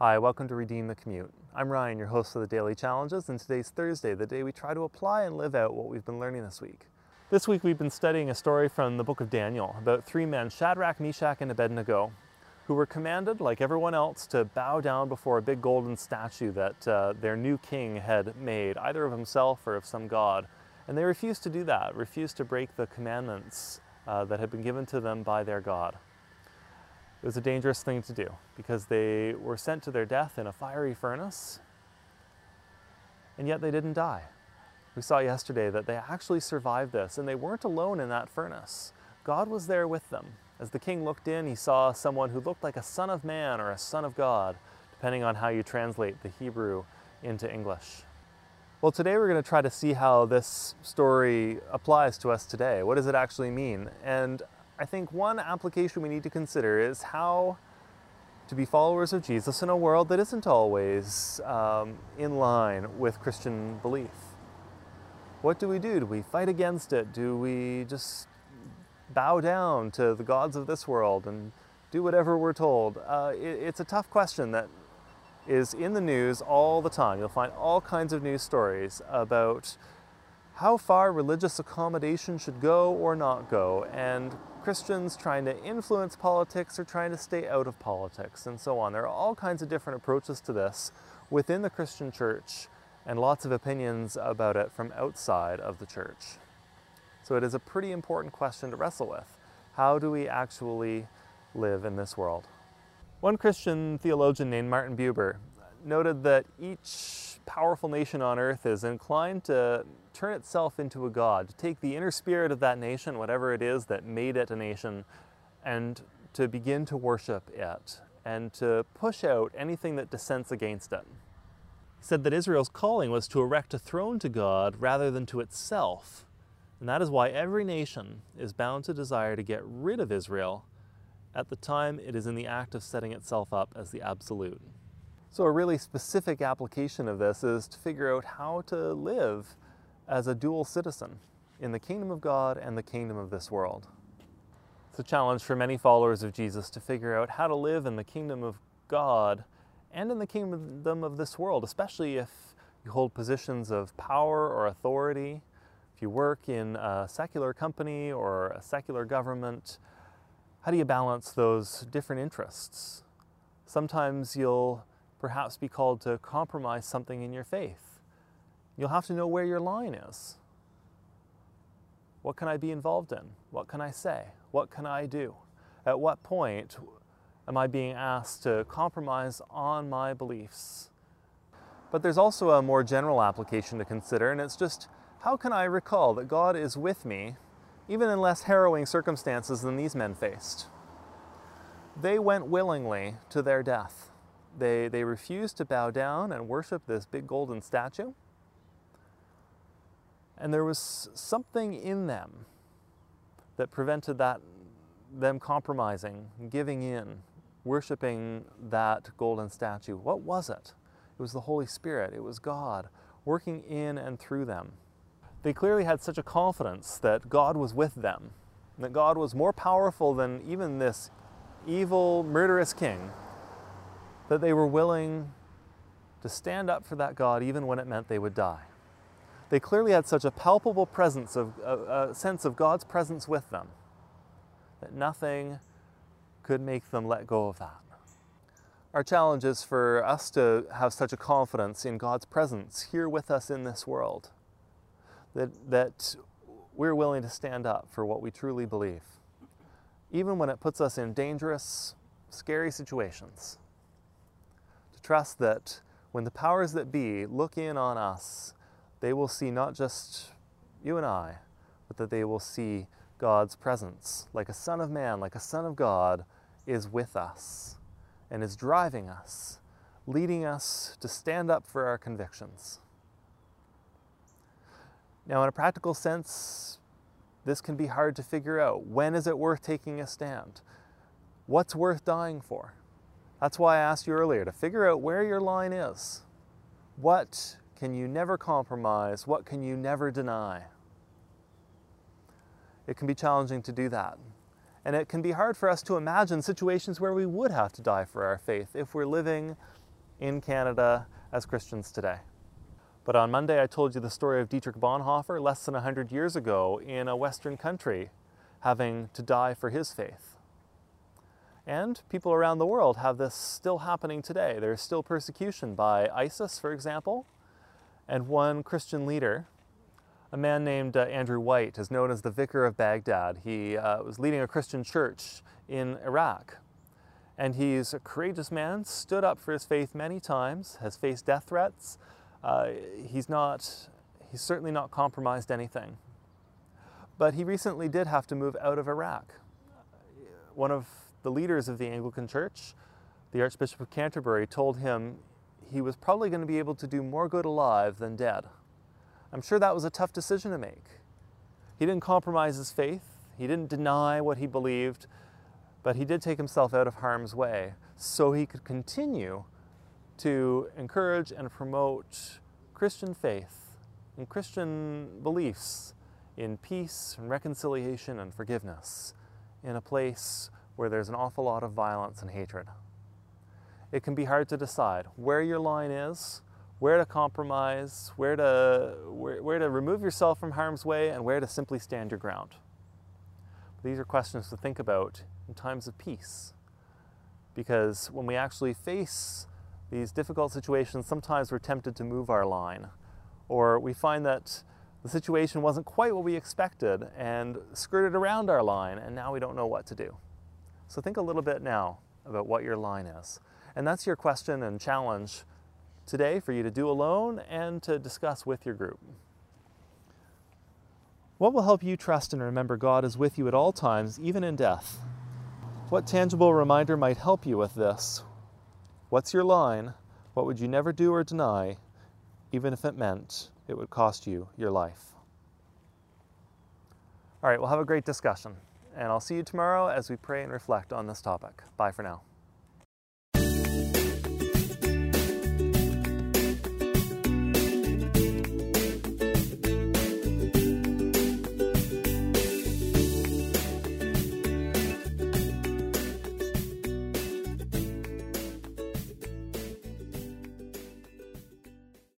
Hi, welcome to Redeem the Commute. I'm Ryan, your host of the Daily Challenges, and today's Thursday, the day we try to apply and live out what we've been learning this week. This week we've been studying a story from the book of Daniel about three men, Shadrach, Meshach, and Abednego, who were commanded, like everyone else, to bow down before a big golden statue that their new king had made, either of himself or of some god. And they refused to do that, refused to break the commandments that had been given to them by their God. It was a dangerous thing to do because they were sent to their death in a fiery furnace, and yet they didn't die. We saw yesterday that they actually survived this, and they weren't alone in that furnace. God was there with them. As the king looked in, he saw someone who looked like a son of man or a son of God, depending on how you translate the Hebrew into English. Well, today we're going to try to see how this story applies to us today. What does it actually mean? And I think one application we need to consider is how to be followers of Jesus in a world that isn't always in line with Christian belief. What do we do? Do we fight against it? Do we just bow down to the gods of this world and do whatever we're told? It's a tough question that is in the news all the time. You'll find all kinds of news stories about how far religious accommodation should go or not go, and Christians trying to influence politics or trying to stay out of politics, and so on. There are all kinds of different approaches to this within the Christian church, and lots of opinions about it from outside of the church. So it is a pretty important question to wrestle with. How do we actually live in this world? One Christian theologian named Martin Buber noted that each powerful nation on earth is inclined to turn itself into a god, to take the inner spirit of that nation, whatever it is that made it a nation, and to begin to worship it, and to push out anything that dissents against it. He said that Israel's calling was to erect a throne to God rather than to itself, and that is why every nation is bound to desire to get rid of Israel at the time it is in the act of setting itself up as the absolute. So a really specific application of this is to figure out how to live as a dual citizen in the kingdom of God and the kingdom of this world. It's a challenge for many followers of Jesus to figure out how to live in the kingdom of God and in the kingdom of this world, especially if you hold positions of power or authority, if you work in a secular company or a secular government. How do you balance those different interests? Sometimes you'll perhaps be called to compromise something in your faith. You'll have to know where your line is. What can I be involved in? What can I say? What can I do? At what point am I being asked to compromise on my beliefs? But there's also a more general application to consider, and it's just, how can I recall that God is with me even in less harrowing circumstances than these men faced? They went willingly to their death. They refused to bow down and worship this big golden statue. And there was something in them that prevented them compromising, giving in, worshiping that golden statue. What was it? It was the Holy Spirit. It was God working in and through them. They clearly had such a confidence that God was with them, that God was more powerful than even this evil, murderous king, that they were willing to stand up for that God even when it meant they would die. They clearly had such a palpable presence, a sense of God's presence with them, that nothing could make them let go of that. Our challenge is for us to have such a confidence in God's presence here with us in this world, that we're willing to stand up for what we truly believe, even when it puts us in dangerous, scary situations. To trust that when the powers that be look in on us, they will see not just you and I, but that they will see God's presence, like a son of man, like a son of God, is with us and is driving us, leading us to stand up for our convictions. Now, in a practical sense, this can be hard to figure out. When is it worth taking a stand? What's worth dying for? That's why I asked you earlier to figure out where your line is. What can you never compromise? What can you never deny? It can be challenging to do that. And it can be hard for us to imagine situations where we would have to die for our faith if we're living in Canada as Christians today. But on Monday I told you the story of Dietrich Bonhoeffer less than 100 years ago in a Western country having to die for his faith. And people around the world have this still happening today. There's still persecution by ISIS, for example, and one Christian leader, a man named Andrew White, is known as the Vicar of Baghdad. He was leading a Christian church in Iraq. And he's a courageous man, stood up for his faith many times, has faced death threats. He's certainly not compromised anything. But he recently did have to move out of Iraq. One of the leaders of the Anglican Church, the Archbishop of Canterbury, told him he was probably going to be able to do more good alive than dead. I'm sure that was a tough decision to make. He didn't compromise his faith, he didn't deny what he believed, but he did take himself out of harm's way so he could continue to encourage and promote Christian faith and Christian beliefs in peace and reconciliation and forgiveness in a place where there's an awful lot of violence and hatred. It can be hard to decide where your line is, where to compromise, where to remove yourself from harm's way, and where to simply stand your ground. These are questions to think about in times of peace. Because when we actually face these difficult situations, sometimes we're tempted to move our line, or we find that the situation wasn't quite what we expected and skirted around our line, and now we don't know what to do. So think a little bit now about what your line is. And that's your question and challenge today for you to do alone and to discuss with your group. What will help you trust and remember God is with you at all times, even in death? What tangible reminder might help you with this? What's your line? What would you never do or deny, even if it meant it would cost you your life? All right, we'll have a great discussion, and I'll see you tomorrow as we pray and reflect on this topic. Bye for now.